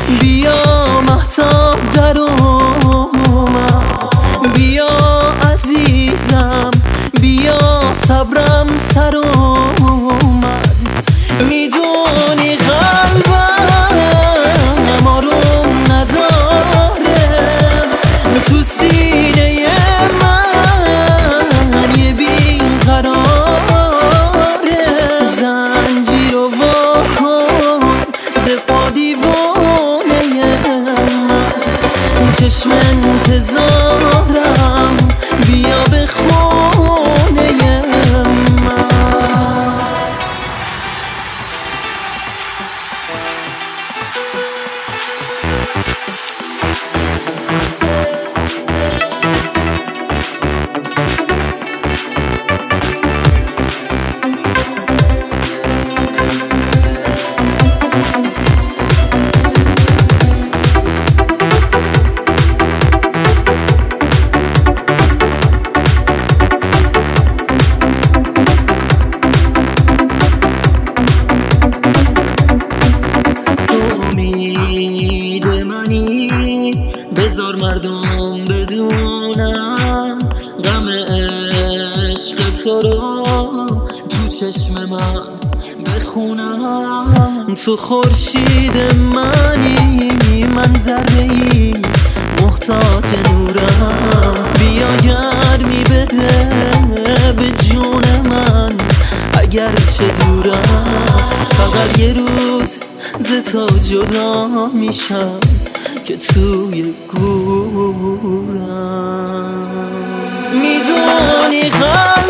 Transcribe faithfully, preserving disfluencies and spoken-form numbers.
بیا مهتاب در اومد، بیا عزیزم بیا صبرم سر اومد. میدونی قلبم آروم نداره، تو سینه من یه بیقراره. زنجیر و واکن ز پا دیوانه من، چشم انتظارم بیا به خونه من. بذار مردم بدونم غم عشق تو رو تو چشم من بخونم. تو خورشید منی من ذره‌ای محتاج نورم، بیا گرمی بده به جون من اگر چه دورم. فقط یه روز ز تو جدا میشم که توی گورم. میدونی